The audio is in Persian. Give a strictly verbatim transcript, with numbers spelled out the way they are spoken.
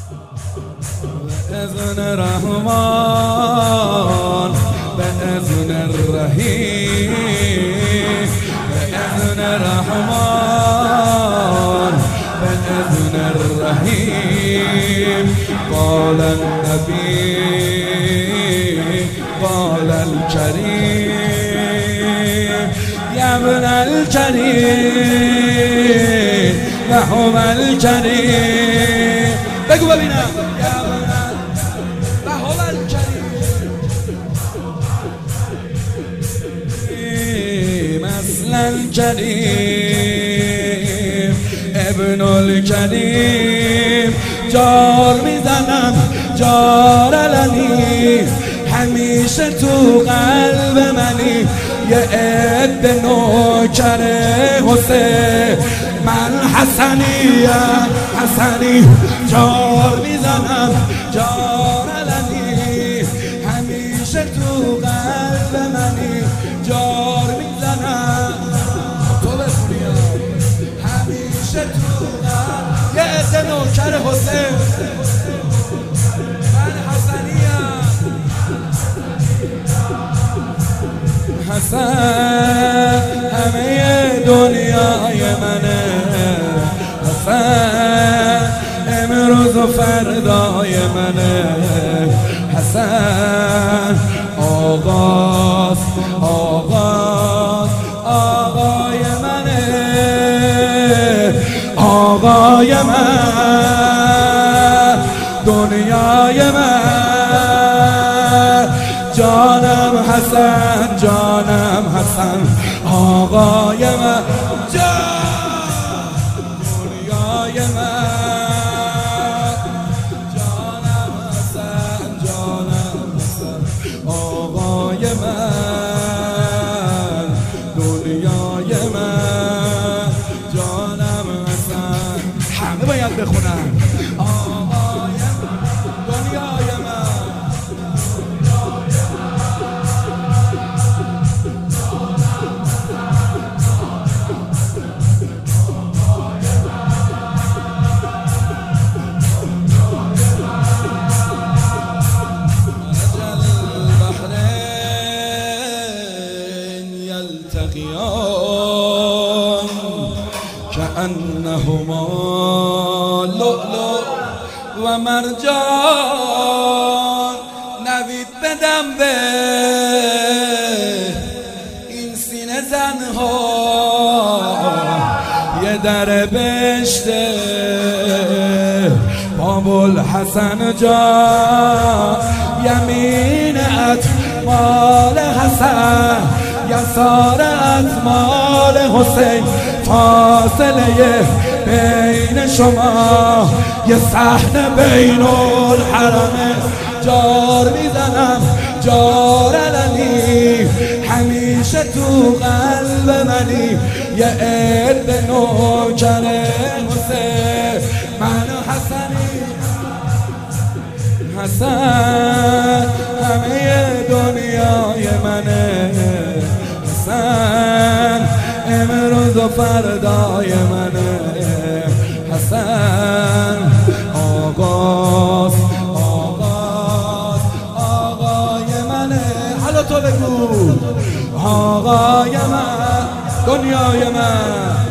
بإذن الرحمن بإذن الرحيم بإذن الرحمن بإذن الرحيم. قال النبي قال الكريم يا ابن الكريم محو الكريم. بگو ببینم یا ابن محو الكريم مثل الكريم ابن الكريم. جار میزنم جار علنی همیشه تو قلب منی. یه عده نوکر حسین من حسنیم حسنی. جار میزنم جار علنی همیشه تو قلب منی. جار میزنم تو بخونیم همیشه تو قلب. یه عده نوکر حسین من حسنیم. حسن همه دنیای منه. حسن امروز و فردای منه. حسن آغاز آغاز آقای منه. آقای من دنیای من. جانم حسن جانم حسن آقای من. دنیای من. جانم حسن جانم حسن آقای من. دنیای من جانم حسن. همه باید بخونن آقای من دنیای من. كأنهما لؤلؤ و مرجان. نوید بدم به این سینه زنها یه در بهشته. بابل حسن جان یمینت مال حسن یسارت مال حسین. فاصله بین شما یه صحنه بین الحرمه. جار میزنم جار علنی همیشه تو قلب منی. یه عده نوکر حسین من حسنی. حسن همه دنیای منه. حسن امروز و فردای منه. حسن آغاز آغاز آقای منه. حالا تو بگو آقای من دنیای من.